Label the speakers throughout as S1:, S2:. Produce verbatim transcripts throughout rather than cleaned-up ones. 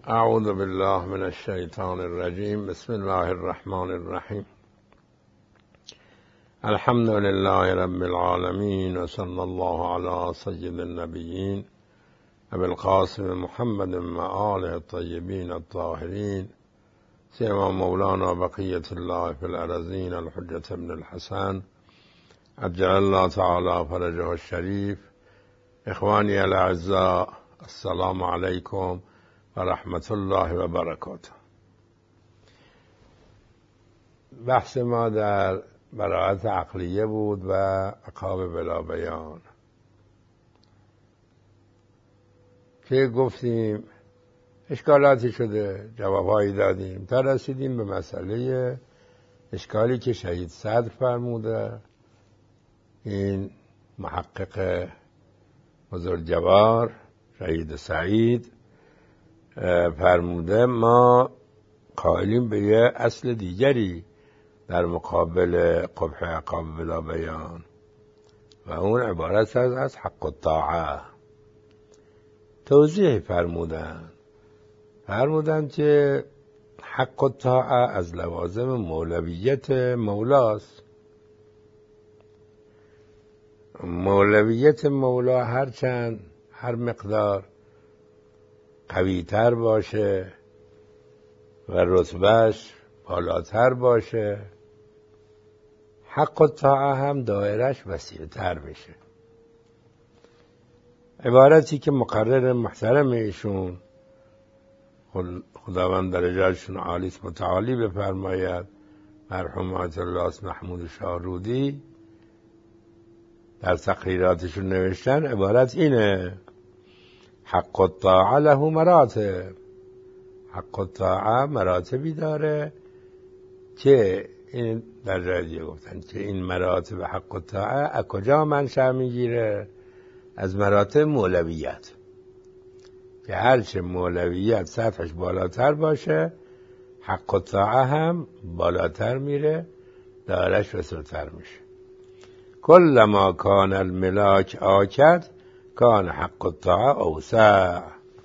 S1: اعوذ بالله من الشیطان الرجیم. بسم الله الرحمن الرحیم. الحمد لله رب العالمین و صلی الله علی سید النبیین ابی القاسم محمد و آله الطیبین الطاهرین سیما مولانا بقیت الله فی الارضین الحجة ابن الحسن عجل الله تعالی فرجه الشریف. اخوانی الاعزاء، السلام علیکم و رحمت الله و برکاته. بحث ما در براءت عقلیه بود و عقاب بلا بیان که گفتیم اشکالاتی شده، جوابهایی دادیم تا رسیدیم به مسئله اشکالی که شهید صدر فرموده. این محقق بزرگوار شهید سعید فرموده ما قائلیم به یه اصل دیگری در مقابل قبح عقاب بلا بیان و اون عبارت از از حق الطاعه. توضیح فرمودن فرمودن که حق الطاعه از لوازم مولویت مولاست. مولویت مولا هرچند هر مقدار قوی‌تر باشه و رتبهش بالاتر باشه، حق الطاعه هم دایرش وسیع‌تر میشه. عبارتی که مقرر محترم ایشون خداوند درجاتشون عالی متعالی بفرماید، مرحوم آیت الله محمود شاهرودی در تقریراتشون نوشتن، عبارت اینه: حق الطاعه له مراتب. حق الطاعه مراتبی داره که این در جای دیگه گفتن که این مراتب حق الطاعه از کجا منشأ میگیره؟ از مراتب مولویت، که هرچه مولویت سطحش بالاتر باشه حق الطاعه هم بالاتر میره، دارش وسعتر میشه. کلما کان الملاک آکد کان حق الطاعه اوسع.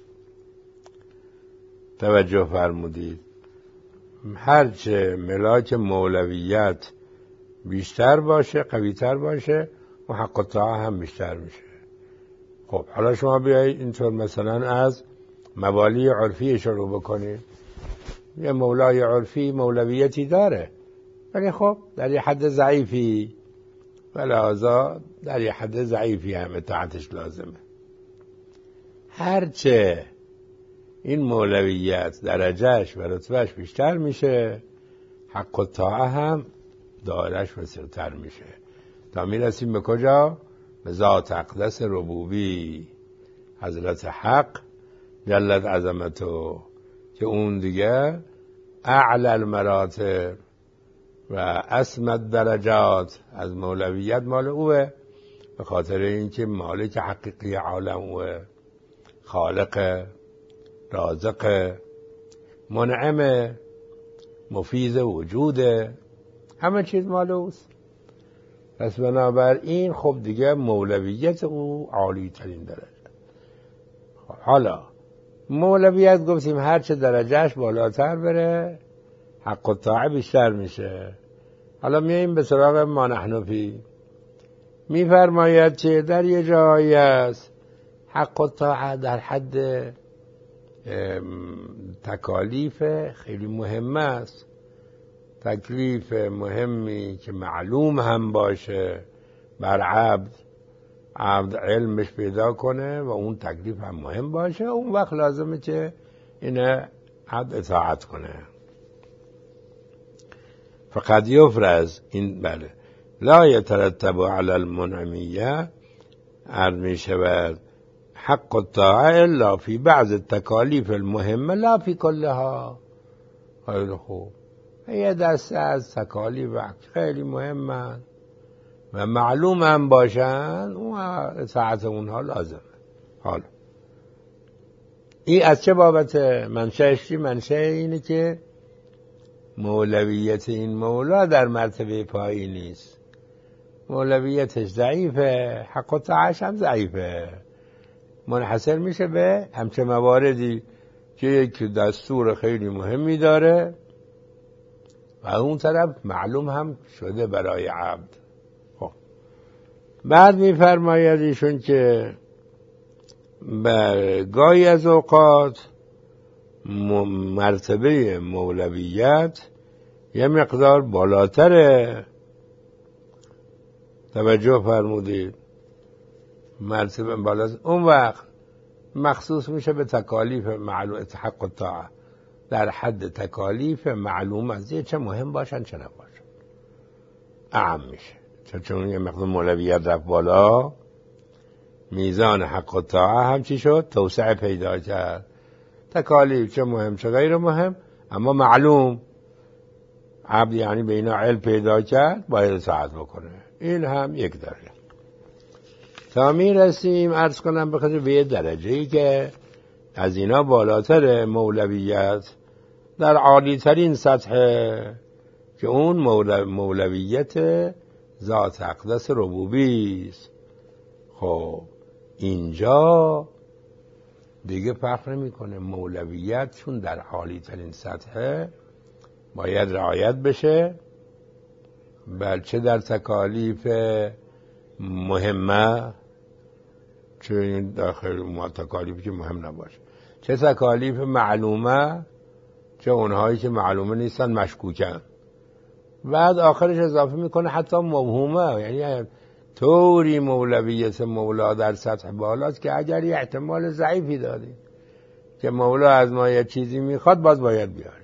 S1: توجه فرمودید، هرچه ملاک مولویت بیشتر باشه، قویتر باشه، و حق الطاعه هم بیشتر میشه. خب حالا شما بیایید اینطور مثلا از موالی عرفی شروع بکنید. یه مولای عرفی مولویتی داره ولی خب در یه حد ضعیفی، ولذا در یه حد ضعیفی هم اطاعتش لازمه. هرچه این مولویت درجهش و رتبهش بیشتر میشه، حق الطاعه هم دایرش وسیع‌تر میشه، تا میرسیم به کجا؟ به ذات اقدس ربوبی، حضرت حق جلت عظمتو، که اون دیگه اعلی المراتب و اسمت درجات از مولویت مال اوه، به خاطر اینکه مالک حقیقی عالم اوه، خالق، رازق، منعم، مفیض وجوده، همه چیز مال اوست. پس بنابراین خب دیگه مولویت او عالی ترین درجه. حالا مولویت گفتیم هرچه درجهش بالاتر بره حق الطاعه بیشتر میشه. حالا میاییم به سراغ ما نحن فی. میفرماید که در یه جایی است حق الطاعه در حد تکالیف خیلی مهم است، تکلیف مهمی که معلوم هم باشه بر عبد، عبد علمش پیدا کنه و اون تکلیف هم مهم باشه، اون وقت لازمه که اینه عبد اطاعت کنه. فقد یفرض، این بله، لا یترتب علی المنعمیه، عرض می شود حق الطاعه الا فی بعض التکالیف المهمه لا فی کلها. خیلی خوب، یه دسته از تکالیف خیلی مهمن و معلوم هم باشن و اطاعت اونها لازمه. حالا این از چه بابت؟ منشأش چی؟ منشأ اینه که مولویت این مولا در مرتبه پایین نیست، مولویتش ضعیفه، حق الطاعه‌اش هم ضعیفه، منحصر میشه به همچه مواردی که یک دستور خیلی مهمی داره و اون طرف معلوم هم شده برای عبد. خب بعد میفرماید ایشون که گاهی از اوقات مرتبه مولویت یه مقدار بالاتره. توجه فرمودید، مرتبه بالاست، اون وقت مخصوص میشه به تکالیف معلوم حق و طاعه، در حد تکالیف معلوم از یه چه مهم باشن چه نباشن اعم میشه. چون یه مقدار مولویت رفت بالا، میزان حق و طاعه هم چی شد؟ توسعه پیدا کرد. تکالیف چه مهم چه غیر مهم، اما معلوم عبد یعنی به اینا علم پیدا کرد باید اطاعت بکنه. این هم یک درجه. تا میرسیم عرض کنم بخاطر به یه درجه‌ای که از اینا بالاتر مولویت در عالی ترین سطح که اون مولویت ذات اقدس ربوبی است. خب اینجا دیگه فرق نمی‌کنه، مولویت چون در عالی ترین سطح باید رعایت بشه، بلکه در تکالیف مهمه، چه داخل ما تکالیفی که مهم نباشه، چه تکالیف معلومه، چه اونهایی که معلومه نیستن مشکوکن. بعد آخرش اضافه میکنه حتی موهومه، یعنی طوری مولویت مولا در سطح بالاست که اگر یه احتمال ضعیفی داری که مولا از ما یه چیزی میخواد باز باید بیاری.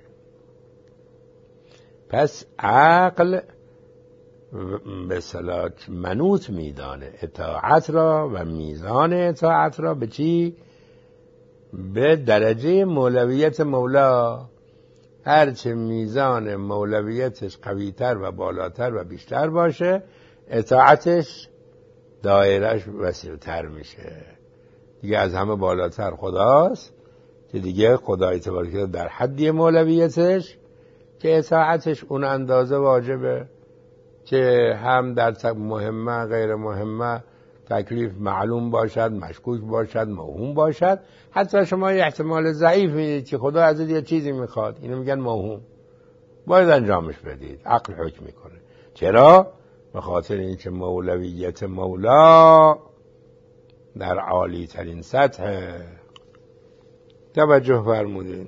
S1: پس عقل به اصطلاح منوط میدانه اطاعت را و میزان اطاعت را به چی؟ به درجه مولویت مولا. هرچه میزان مولویتش قویتر و بالاتر و بیشتر باشه، اطاعتش دایرش وسیع‌تر میشه. دیگه از همه بالاتر خداست که دیگه خدای تبارک در حدی مولویتش که اطاعتش اون اندازه واجبه که هم در مهمه غیر مهمه تکلیف معلوم باشد، مشکوک باشد، موهوم باشد. حتی شما یه احتمال ضعیف میدید که خدا از یه چیزی میخواد، اینو میگن موهوم، باید انجامش بدید، عقل حکم میکنه. چرا؟ به خاطر اینکه مولویت مولا در عالی ترین سطح. توجه فرمودید.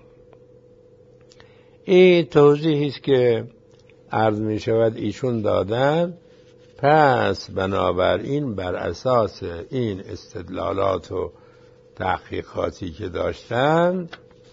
S1: این توضیحی است که عرض می شود ایشون دادن. پس بنابراین بر اساس این استدلالات و تحقیقاتی که داشتن،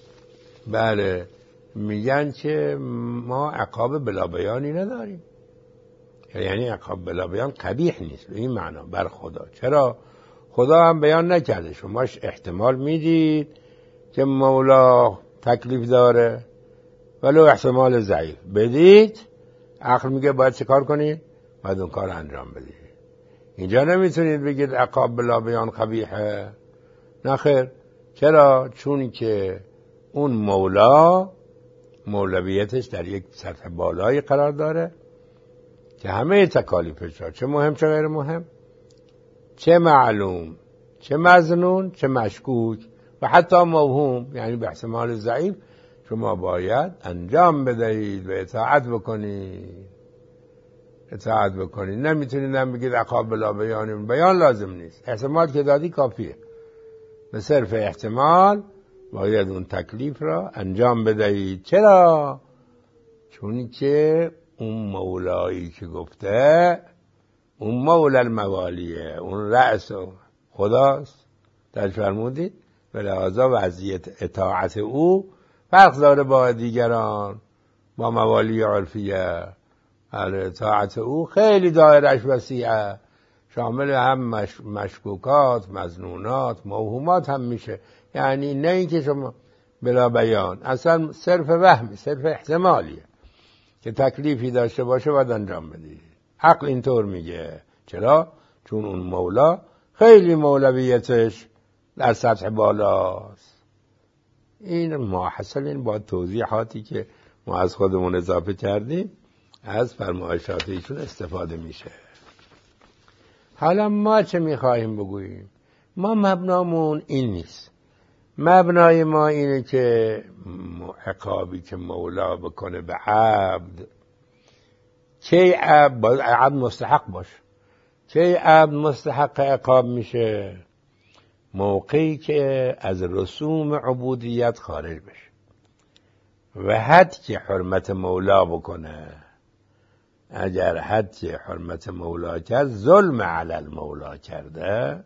S1: بله میگن که ما عقاب بلا بیانی نداریم. یعنی عقاب بلا بیان قبیح نیست به این معنا بر خدا. چرا؟ خدا هم بیان نکرده. شماش احتمال میدید که مولا تکلیف داره ولو احتمال ضعیف بدید، عقل میگه باید چه کار کنید؟ باید اون کار انجام بدید. اینجا نمیتونید بگید عقاب بلا بیان قبیحه. نه خیر. چرا؟ چون که اون مولا مولویتش در یک سطح بالایی قرار داره که همه تکالیفش ها، چه مهم چه غیر مهم، چه معلوم چه مظنون چه مشکوک و حتی موهوم، یعنی به احتمال ضعیف، شما باید انجام بدهید و اطاعت بکنید. اطاعت بکنید. نمیتونید هم بگید عقاب بلا بیان. بیان لازم نیست، احتمال که دادی کافیه. به صرف احتمال باید اون تکلیف را انجام بدهید. چرا؟ چون که اون مولایی که گفته، اون مولا الموالیه، اون رأس خداست. درش فرمودید به لحاظا وضعیت اطاعت او فرق داره با دیگران، با موالی عرفیه. اطاعت او خیلی دایرش وسیعه، شامل هم مش... مشکوکات، مظنونات، موهومات هم میشه. یعنی نه اینکه شما بلا بیان، اصلا صرف وهمی، صرف احتمالیه که تکلیفی داشته باشه باید انجام بدید. عقل اینطور میگه. چرا؟ چون اون مولا خیلی مولویتش در سطح بالاست. این ماحصل این با توضیحاتی که ما از خودمون اضافه کردیم از فرمایشات ایشون استفاده میشه. حالا ما چه میخواهیم بگوییم؟ ما مبنامون این نیست. مبنای ما اینه که عقابی که مولا بکنه به عبد، چه عبد باید عبد مستحق باشه. چه عبد مستحق عقاب میشه؟ موقعی که از رسوم عبودیت خارج بشه و حد که حرمت مولا بکنه. اگر حد که حرمت مولا کرد، ظلم علی المولا کرده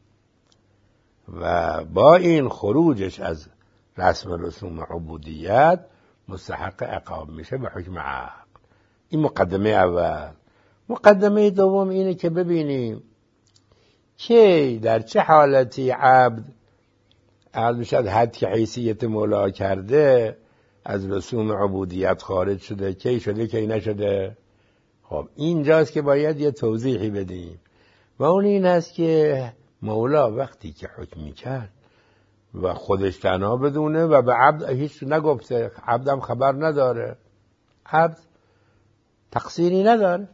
S1: و با این خروجش از رسم رسوم عبودیت مستحق عقاب میشه به حکم عقل. این مقدمه اول. مقدمه دوم اینه که ببینیم که در چه حالتی عبد عبد شد حد که حیثیت مولا کرده از رسوم عبودیت خارج شده، کی شده کی نشده. خب اینجاست که باید یه توضیحی بدیم و اون این است که مولا وقتی که حکم میکرد و خودش تنها بدونه و به عبد هیچ نگفته، عبدم خبر نداره، عبد تقصیری نداره،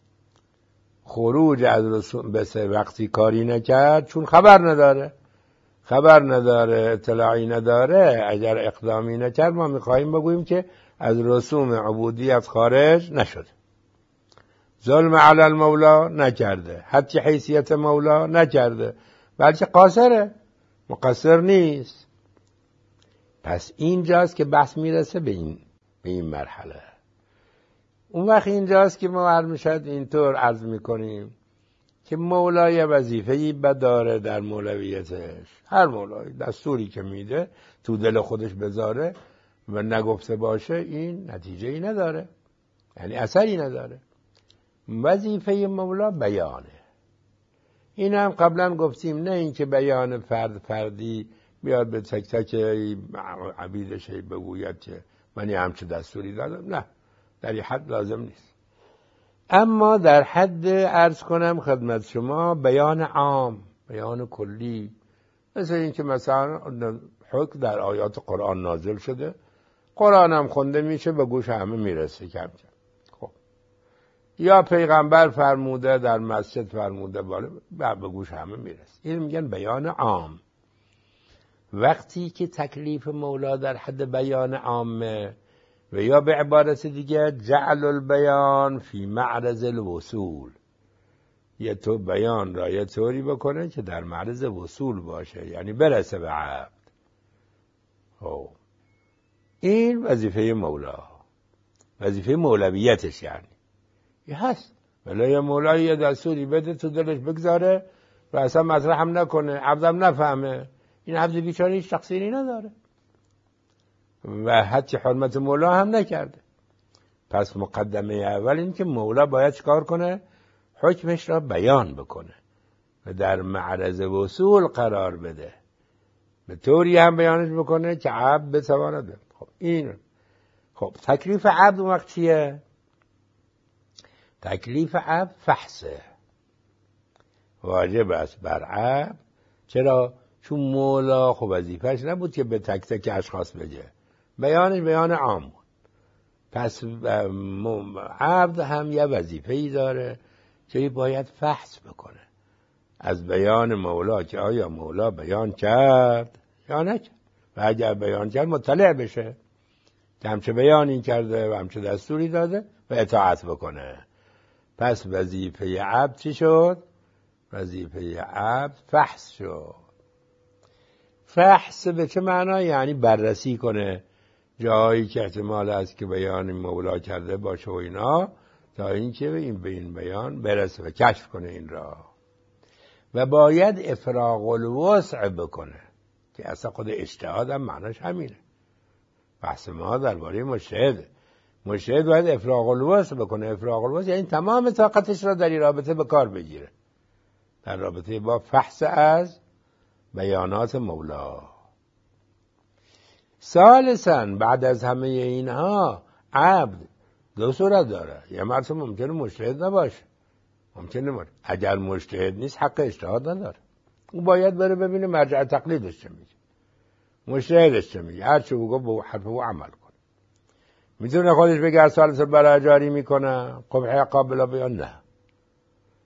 S1: خروج از رسوم بسه وقتی کاری نکرد چون خبر نداره خبر نداره اطلاعی نداره، اگر اقدامی نکرد ما میخواییم بگوییم که از رسوم عبودیت خارج نشده، ظلم علی المولا نکرده، حتی حیثیت مولا نکرده، بلکه قاصره، مقصر نیست. پس اینجاست که بحث میرسه به این به این مرحله. اون وقت اینجاست که ما عرض میشد اینطور عرض میکنیم که مولا یه وظیفه‌ای بداره در مولویتش. هر مولایی دستوری که میده تو دل خودش بذاره و نگفته باشه این نتیجه‌ای نداره، یعنی اثری نداره. وظیفه مولا بیانه. این هم قبلا گفتیم، نه اینکه بیان فرد فردی بیاد به تک تک عبیدش بگوید که من یه همچه دستوری دادم، نه، در این حد لازم نیست. اما در حد عرض کنم خدمت شما بیان عام، بیان کلی، مثل این که مثلا حکم در آیات قرآن نازل شده، قرآن هم خونده میشه به گوش همه میرسه کم کم. خب یا پیغمبر فرموده در مسجد فرموده بالا به گوش همه میرسه، این میگن بیان عام. وقتی که تکلیف مولا در حد بیان عامه و یا به عبارت دیگه جعل البیان فی معرض الوصول، یه تو بیان را یه طوری بکنه که در معرض وصول باشه، یعنی برسه به عبد. خب این وظیفه مولا، وظیفه مولویتش، یعنی یه هست ولی یه مولا یه دستوری بده تو دلش بگذاره و اصلا مطرح هم نکنه، عبدم نفهمه، این عبد بیچاره هیچ تقصیری نداره و حتی حرمت مولا هم نکرده. پس مقدمه اول این که مولا باید چکار کنه؟ حکمش را بیان بکنه و در معرض وصول قرار بده، به طوری هم بیانش بکنه که عبد بتواند. خب این خب تکلیف عبد اون وقت چیه؟ تکلیف عبد فحصه، واجب است بر عبد. چرا؟ چون مولا خب وظیفه‌اش نبود که به تک تک اشخاص بگه، بیانش بیان عام بود. پس عبد هم یه وظیفه‌ای داره که باید فحص بکنه از بیان مولا که آیا مولا بیان کرد یا نکرد، و اگر بیان کرد مطلع بشه که همچه بیانی کرده و همچه دستوری داده و اطاعت بکنه. پس وظیفه عبد چی شد؟ وظیفه عبد فحص شد. فحص به چه معنا؟ یعنی بررسی کنه جایی که احتمال است که بیان مولا کرده باشه و اینا، تا اینکه این به این بیان برسه و کشف کنه این را. و باید افراغ الوسع بکنه که اصلا خود اجتهاد هم معناش همینه. بحث ما درباره مجتهد، مجتهد باید افراغ الوسع بکنه. افراغ الوسع یعنی تمام طاقتش را در این رابطه به کار بگیره، در رابطه با فحص از بیانات مولا. ثالثاً بعد از همه اینها عبد دو صورت داره. یه مرتبه ممکنه مجتهد نباشه، ممکنه باشه. اگر مجتهد نیست حق اجتهاد نداره، اون باید بره ببینه مرجع تقلیدش چه میگه، مجتهدش چه میگه، هر چه بگه به حرف او عمل کنه. میتونه خودش بگه از ثالث برای جاری میکنه قبح عقاب بلا بیان، نه،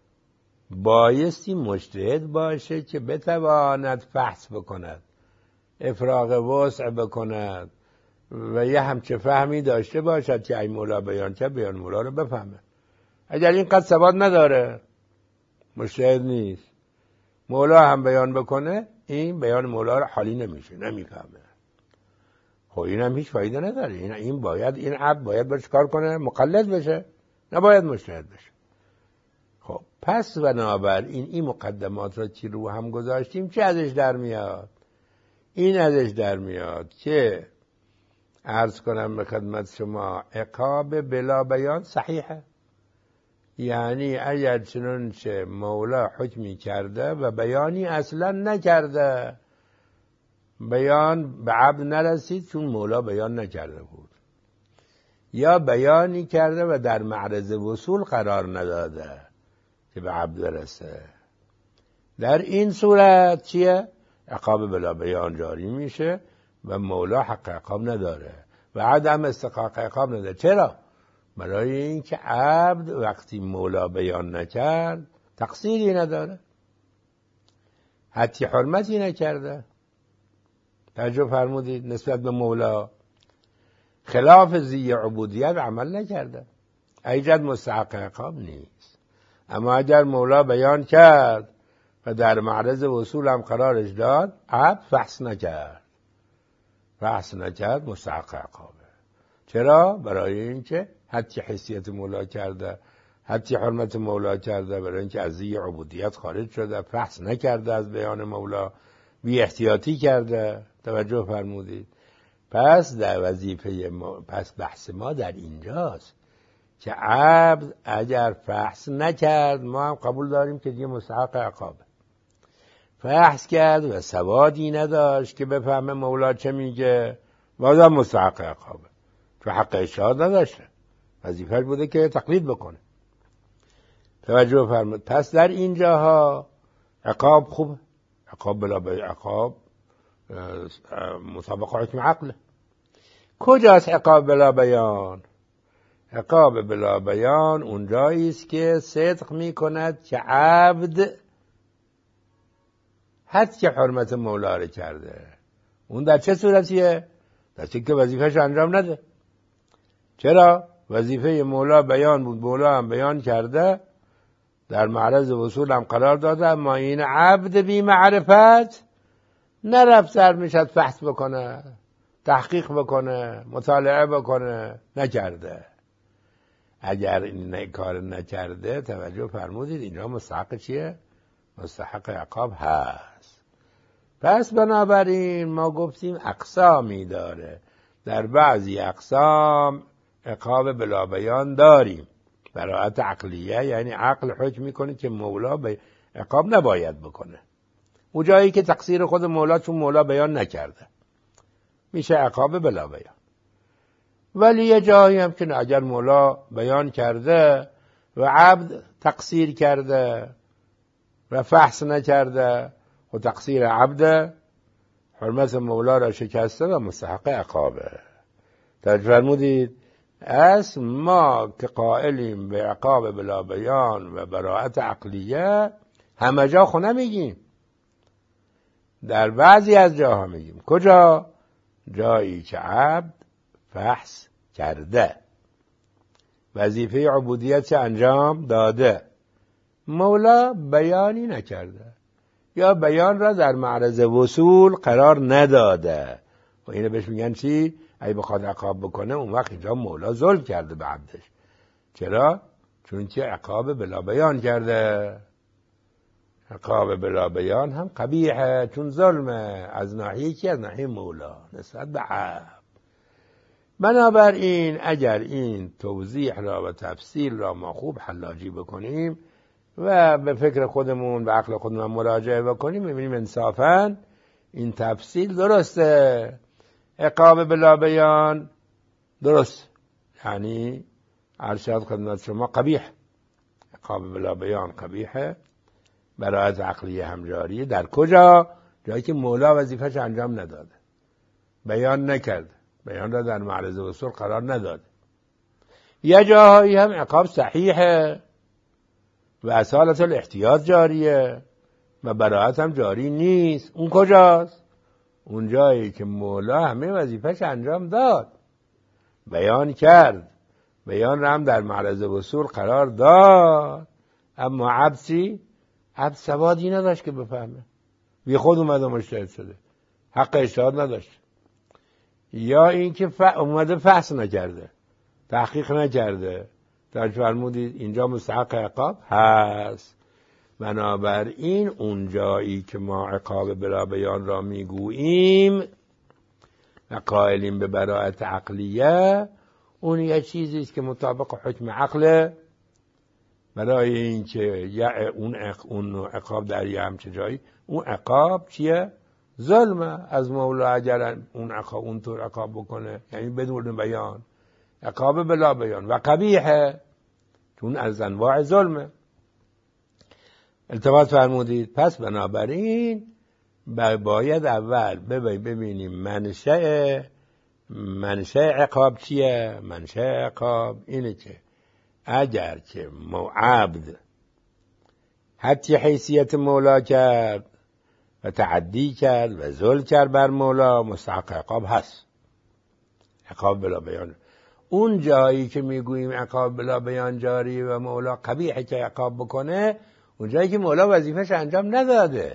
S1: بایستی مجتهد باشه که بتواند فحص بکند افراغ وسع بکند و یه همچه فهمی داشته باشد که ای مولا بیان کرد بیان مولا رو بفهمه. اگر این قد ثبات نداره مجتهد نیست، مولا هم بیان بکنه این بیان مولا رو حالی نمیشه، نمیفهمه. خب این هم هیچ فایده نداره. این این باید این عبد باید برش کار کنه مقلد بشه، نباید مجتهد بشه. خب پس بنابراین این مقدمات را که رو هم گذاشتیم چه ازش در میاد؟ این ازش در میاد که عرض کنم به خدمت شما عقاب بلا بیان صحیحه. یعنی اگر چنانچه مولا حکمی کرده و بیانی اصلا نکرده، بیان به عبد نرسید چون مولا بیان نکرده بود، یا بیانی کرده و در معرض وصول قرار نداده که به عبد برسه، در این صورت چیه؟ عقاب بلا بیان جاری میشه و مولا حق عقاب نداره و عدم استحقاق عقاب نداره. چرا؟ برای اینکه عبد وقتی مولا بیان نکرد تقصیری نداره، حتی حرمتی نکرده. توجه فرمودید؟ نسبت به مولا خلاف ذی عبودیت عمل نکرده، ایجاد مستحق عقاب نیست. اما اگر مولا بیان کرد و در معرض وصول هم قرارش داد، عبد فحص نکرد فحص نکرد مستحق عقابه. چرا؟ برای اینکه حتی حیثیت مولا کرده، حتی حرمت مولا کرده، برای اینکه از ذی عبودیت خارج شده، فحص نکرده از بیان مولا، بی احتیاطی کرده. توجه فرمودید؟ پس در وظیفه ما، پس بحث ما در اینجاست که عبد اگر فحص نکرد ما هم قبول داریم که دیگه مستحق عقابه. فحص کرد و سوادی نداشت که بفهمه مولا چه میگه، بازم مستحق عقابه، چون حق اشهاد نداشته، وظیفه‌اش بوده که تقلید بکنه. توجه فرمود؟ پس در اینجاها عقاب خوبه، عقاب بلا به عقاب مطابق حکم عقله. کجاست عقاب بلا بیان؟ عقاب بلا بیان اونجایی است که صدق میکند که عبد حد که حرمت مولا رو کرده. اون در چه صورتیه؟ در چه که وظیفه‌اش انجام نده. چرا؟ وظیفه مولا بیان بود، مولا هم بیان کرده، در معرض وصول هم قرار داده، اما این عبد بی معرفت نرفت سر میشد فحص بکنه، تحقیق بکنه، مطالعه بکنه، نکرده. اگر این کار نکرده، توجه فرمودید، اینجا مستحق چیه؟ مستحق عقاب هست. پس بنابراین ما گفتیم اقسامی داره، در بعضی اقسام عقاب بلا بیان داریم، براءت عقلیه، یعنی عقل حکم میکنه که مولا به عقاب نباید بکنه. اون جایی که تقصیر خود مولا چون مولا بیان نکرده میشه عقاب بلا بیان. ولی یه جایی هم که اگر مولا بیان کرده و عبد تقصیر کرده و فحص نکرده و تقصیر عبد حرمت مولا را شکسته و مستحق عقابه. توجه فرمودید؟ از ما که قائلیم به عقاب بلا بیان و براءت عقلیه همه جا خو نمیگیم، در بعضی از جاها میگیم. کجا؟ جایی که عبد فحص کرده، وظیفه عبودیت انجام داده، مولا بیانی نکرده یا بیان را در معرض وصول قرار نداده. و اینو بهش میگن چی؟ اگه بخواد عقاب بکنه اون وقت اینجا مولا ظلم کرده به عبدش. چرا؟ چون که عقاب بلا بیان کرده. عقاب بلا بیان هم قبیحه، چون ظلمه از ناحیه کی؟ از ناحیه مولا نسبت به عبد. بنابراین اگر این توضیح را و تفصیل را ما خوب حلاجی بکنیم و به فکر خودمون و عقل خودمون مراجعه بکنیم، می‌بینیم انصافاً این تفصیل درسته. عقاب بلا بیان درست، یعنی ارشاد خدمت شما قبیح. عقاب بلا بیان قبیحه، براءت عقلیه هم جاریه. در کجا؟ جایی که مولا وظیفه‌اش انجام نداده، بیان نکرده، بیان را در معرض وصول قرار نداده. یه جاهایی هم عقاب صحیحه و اصالت الاحتیاط جاریه و براءت هم جاری نیست. اون کجاست؟ اون جایی که مولا همه وظیفهش انجام داد، بیان کرد، بیان را هم در معرض وصول قرار داد، اما عبد چی؟ عبد سوادی نداشت که بفهمه، بی خود اومده مجتهد شده، حق اجتهاد نداشت، یا اینکه ف... اومده فحص نکرده، تحقیق نکرده. در فرمودید اینجا مستحق عقاب هست. بنابراین اون جایی که ما عقاب بلا بیان را میگوییم و قائلیم به براءت عقلیه، اون یه چیزی است که مطابق حکم عقله، برای اینکه اون اون عقاب در یه همچه جایی، اون عقاب چیه؟ ظلمه از مولا. اگر اون عقاب اونطور عقاب بکنه یعنی بدون بیان، عقاب بلا بیان و قبیحه، چون از انواع ظلمه. التفات فرمودید. پس بنابراین باید اول ببینیم منشأ منشأ عقاب چیه؟ منشأ عقاب اینه که اگر که عبد حتی حیثیت مولا کرد و تعدی کرد و ظلم کرد بر مولا، مستحق عقاب هست، عقاب بلا بیان. اون جایی که میگوییم عقاب بلا بیان جاری و مولا قبیحه که عقاب بکنه، اون جایی که مولا وظیفهش انجام نداده،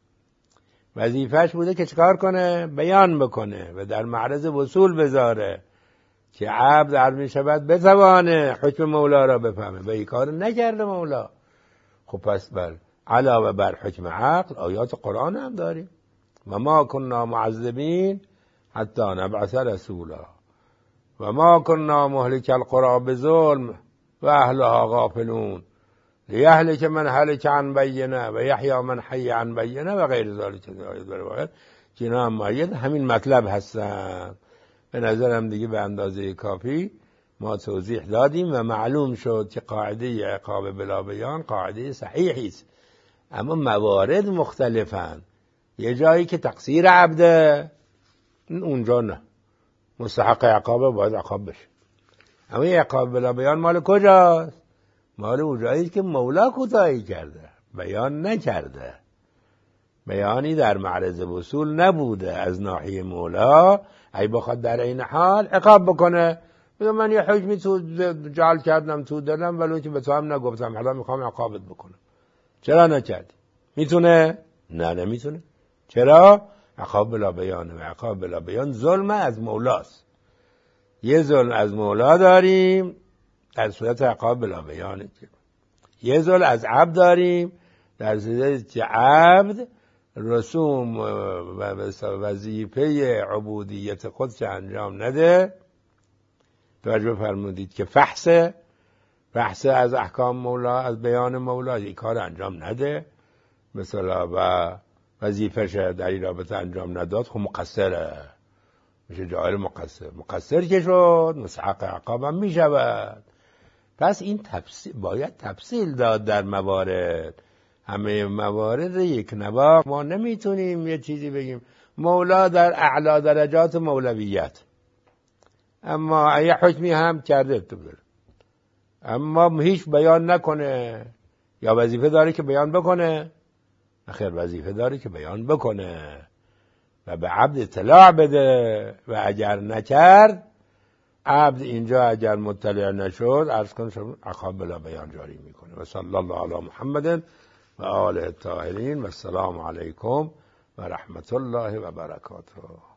S1: وظیفهش بوده که چکار کنه؟ بیان بکنه و در معرض وصول بذاره که عبد عرض می شود بتوانه حکم مولا را بفهمه، و این کار نکرده مولا. خب پس بر علاوه بر حکم عقل آیات قرآن هم داریم، و ما کننا معذبین حتی نبعث رسولا و ما کننا مهلک القرى بظلم و اهلها غافلون لیهلک من هلک عن بینه و یحیی من حی عن بینه و غیر ذالک. که اینا هم همین مطلب هستن. به نظرم دیگه به اندازه کافی ما توضیح دادیم و معلوم شد که قاعده عقاب بلا بیان قاعده صحیحی است، اما موارد مختلفن. یه جایی که تقصیر عبده، اونجا نه، مستحق عقابه، باید عقاب بشه. اما یه عقاب بلا بیان مال کجاست؟ مال اون جایی که مولا کوتاهی کرده، بیان نکرده، بیانی در معرض وصول نبوده از ناحیه مولا. ای بخواد در این حال عقاب بکنه، بگه من یه حکمی تو جعل کردم تو دلم ولی که به تو هم نگفتم، حالا میخوام عقابت بکنم، چرا نکردی؟ میتونه؟ نه نمیتونه. چرا؟ عقاب بلا بیانه و عقاب بلا بیان ظلم از مولاست. یه ظلم از مولا داریم در صورت عقاب بلا بیانه، یه ظلم از عبد داریم در صورت که عبد رسوم و وظیفه عبودیت خودش انجام نده. توجه فرمودید که فحصه فحصه از احکام مولا، از بیان مولا، این کار انجام نده مثلا و وظیفه‌ش در این رابطه انجام نداد، خب مقصره، میشه جاهل مقصر. مقصر که شد مستحق عقاب هم میشود. پس این تفصیل باید تفصیل داد در موارد. همه موارد یک نواخت ما نمیتونیم یه چیزی بگیم مولا در اعلی درجات مولویت، اما یه حکمی هم کرده تو بر. اما هیچ بیان نکنه، یا وظیفه داره که بیان بکنه؟ خیر، وظیفه داره که بیان بکنه و به عبد اطلاع بده، و اگر نکرد عبد اینجا اگر مطلع نشد عرض کنم عقاب بلا بیان جاری میکنه. و صلی الله علی محمد و آله الطاهرین و السلام علیکم و رحمت الله و برکاته.